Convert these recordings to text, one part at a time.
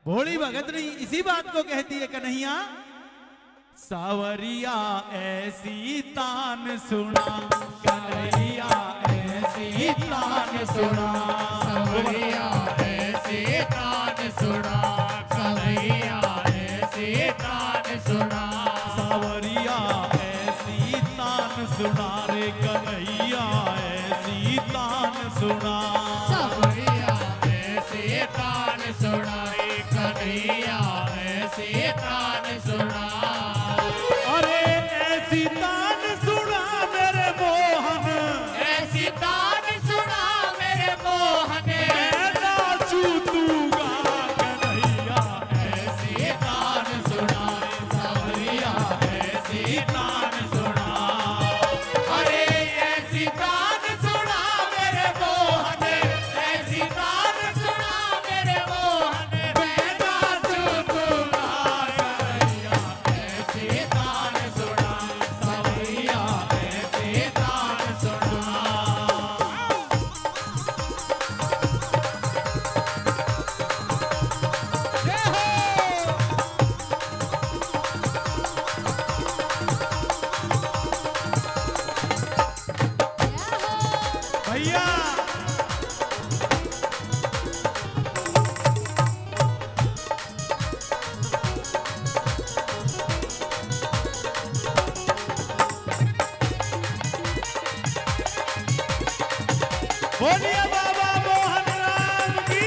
भोली भगतनी इसी बात को कहती है कन्हैया, सावरिया ऐसी तान सुना, कन्हैया ऐसी तान सुना, सावरिया ऐसी तान सुना, कन्हैया ऐसी तान सुना, सावरिया ऐसी तान सुना रे कन्हैया ऐसी तान सुना, सावरिया ऐसी तान सुना रे कन्हैया ऐसी तान सुना। अरे ऐसी तान सुना मेरे मोहन, ऐसी तान सुना मेरे मोहन, मैं नाचू तू गा कन्हैया ऐसी तान सुना सावरिया ऐसी तान सुना। अरे ऐसी तान सुना मेरे मोहन, ऐसी तान सुना मेरे मोहन, मैं नाचू दूंगा कन्हैया ऐसी तान सुना, सावरिया ऐसी तान सुना। भैया बोलिए बाबा मोहन राम की।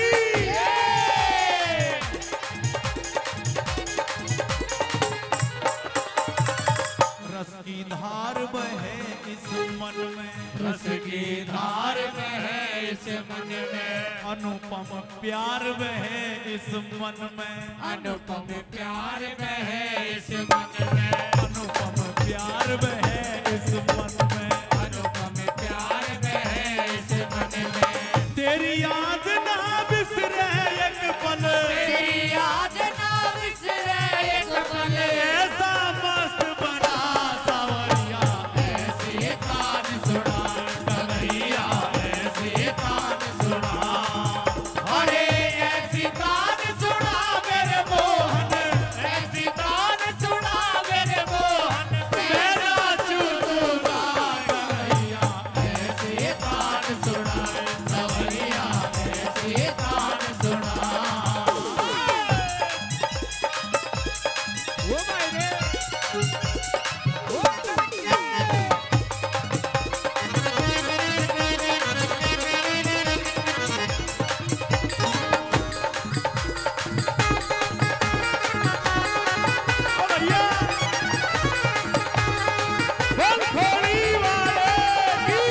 रस की धार बहे इस मन में, रस की धार बहे इस मन में, अनुपम प्यार बहे इस मन में, अनुपम प्यार बहे इस मन में, अनुपम प्यार बहे इस मन में, अनुपम प्यार बहे इस मन में। तेरी याद ना बिसरे एक पल, तेरी याद ना बिसरे एक पल, ऐसा मस्त बना सावरिया ऐसी तान सुना कन्हैया ऐसी तान सुना। अरे ऐसी तान सुना मेरे मोहन, ऐसी तान सुना मेरे मोहन, मैं नाचू दूंगा कन्हैया ऐसी तान सुना, सावरिया ऐसी तान सुना। वो मायने ओ भैया बोल खोड़ी वाले की।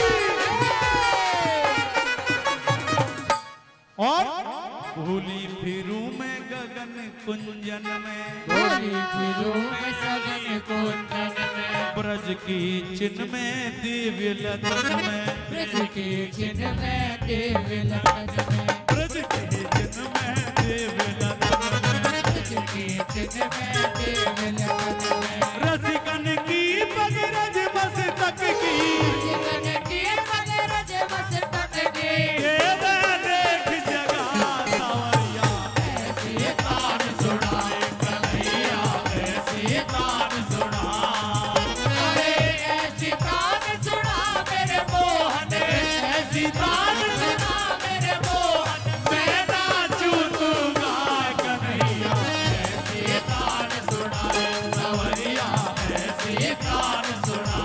और भूली फिरूं मैं गगन कुंजन में, भोली फिरूं मैं सगन कुंजन में, ब्रज की चिन्ह में दिव्य लतन में, ब्रज के चिन्ह में दिव्य लगन में, ब्रज की चिन्ह में दिव्य लतन में, ब्रज के चिन्ह में दिव्य लगन में। रसिकन की पगरज बस तक की, जीवन की मगरज बस तक की, ये मैं देख जगा सावरिया ऐसी तान सुना कन्हैया ऐसी तान सुना। अरे ऐसी तान सुना मेरे मोहन, ऐसी तान सुना मेरे मोहन, मैं नाचू दूंगा कन्हैया ऐसी तान सुना, सावरिया ऐसी तान सुना।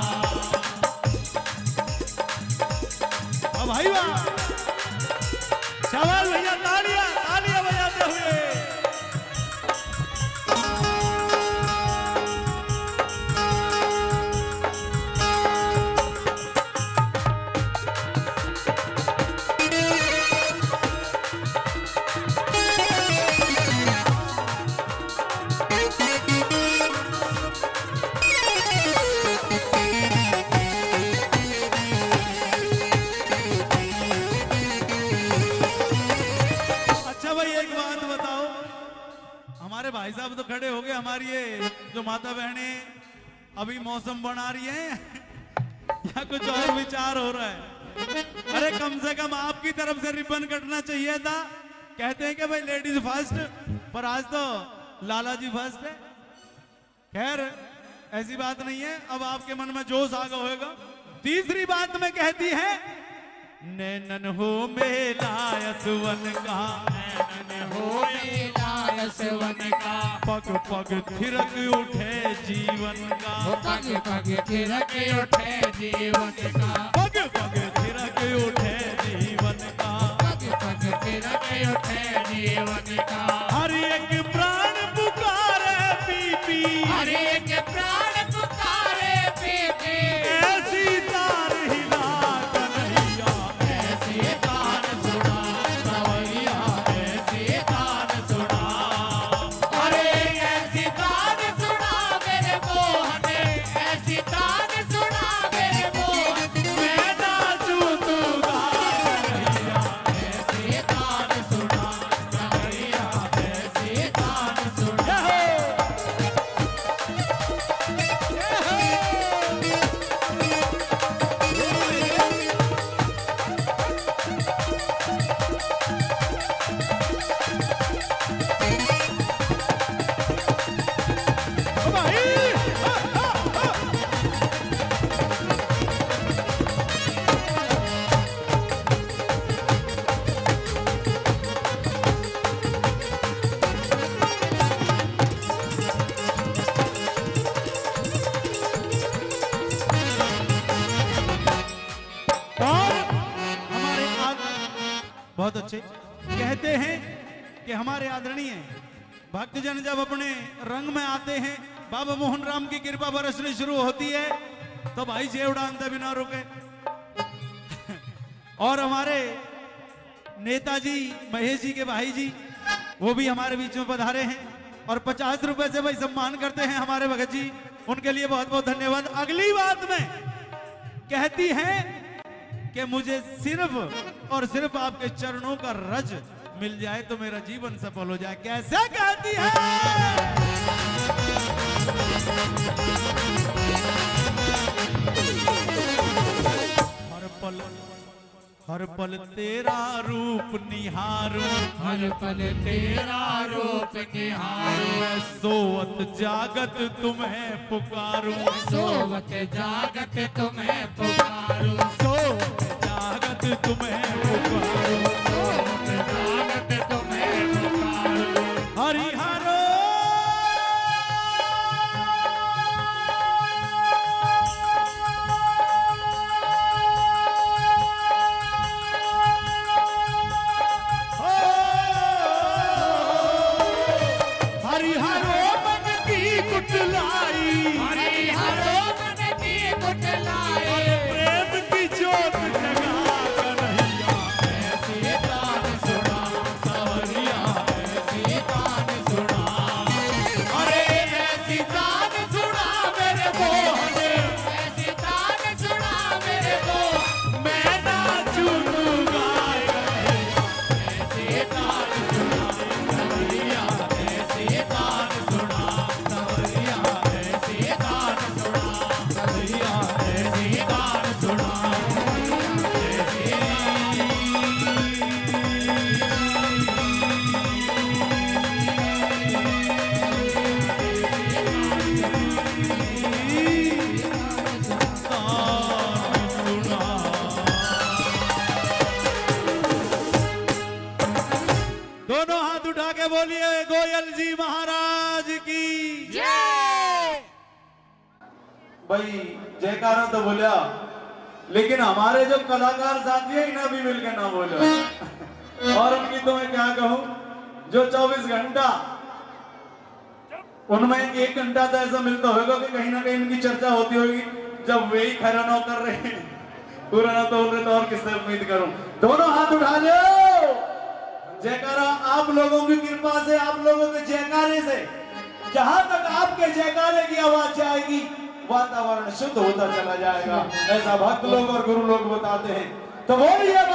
अब भाई वाह शाबाश भैया, तालियां तालियां बजाते हुए। हमारे भाई साहब तो खड़े हो गए, हमारी ये जो माता बहनें अभी मौसम बना रही हैं या कुछ और विचार हो रहा है? अरे कम से कम आपकी तरफ से रिबन कटना चाहिए था, कहते हैं कि भाई लेडीज फर्स्ट, पर आज तो लाला जी फर्स्ट है। खैर ऐसी बात नहीं है, अब आपके मन में जोश आ गया होगा। तीसरी बात में कहती है, नैनन हो मेला यशवन का, नैनन हो मेला यशवन का, पग पग थिरक उठे जीवन का, पग पग थिरक उठे जीवन का, पग पग थिरक उठे जीवन का, पग पग थिरक उठे जीवन का। हर एक प्राण पुकारे पीपी, हर एक प्राण पुकारे पीपी, ऐसी तार हिला कन्हैया, ऐसी तान सुना सवैया, ऐसी तान सुना। अरे ऐसी तान सुना मेरे मोहन, ऐसी तान सुना मेरे मोहन, मैं नाचूं तू गा कन्हैया, ऐसी तान सुना सवैया, ऐसी तान सुना। ओ भाई, और हमारे बहुत अच्छे कहते हैं कि हमारे आदरणीय भक्तजन जब अपने रंग में आते हैं, बाबा मोहन राम की कृपा बरसनी शुरू होती है, तो भाई जेब उड़ानते बिना रुके। और हमारे नेताजी महेश जी के भाई जी, वो भी हमारे बीच में पधारे हैं और 50 रुपए से भाई सम्मान करते हैं हमारे भगत जी, उनके लिए बहुत बहुत धन्यवाद। अगली बात में कहती हैं कि मुझे सिर्फ और सिर्फ आपके चरणों का रज मिल जाए तो मेरा जीवन सफल हो जाए। कैसे कहती है? हर पल तेरा रूप निहारूं, हर पल तेरा रूप निहारूं, मैं सोवत जागत तुम्हें पुकारूं, सोवत जागत तुम्हें पुकारूं, सोवत जागत तुम्हें पुकारूं, सोवत जागत तुम्हें पुकारूं। हरिहरो हरिहरो मन की कुटलाई, हरिहरो मन की कुटलाई, प्रेम की ज्योत जगा कन्हैया, ऐसी तान सुना सवरिया, ऐसी तान सुना। अरे ऐसी तान सुना मेरे मोहन, ऐसी तान सुना मेरे मोहन, मैं नाचूं तू गाए कन्हैया, ऐसी तान सुना सवरिया, ऐसी तान सुना सवरिया, ऐसी तान सुना सवरिया, ऐसी तान सुना। दोनों हाथ उठा के बोलिए गोयल जी महाराज की भाई जयकारा तो बोलिया, लेकिन हमारे जो कलाकार साथी है इन्हें भी मिलकर ना बोलो। और उनकी तो मैं क्या कहूं, जो 24 घंटा उनमें 1 घंटा तो ऐसा मिलता होगा कि कहीं ना कहीं इनकी चर्चा होती होगी, जब वे ही खरा ना कर रहे हैं, पूरा ना तो उन रहे, तो और किससे उम्मीद करूं। दोनों हाथ उठा लो, जयकारा आप लोगों की कृपा से, आप लोगों के जयकारे से, जहां तक आपके जयकारे की आवाज जाएगी वातावरण शुद्ध होता चला जाएगा, ऐसा भक्त लोग और गुरु लोग बताते हैं। तो बोलिए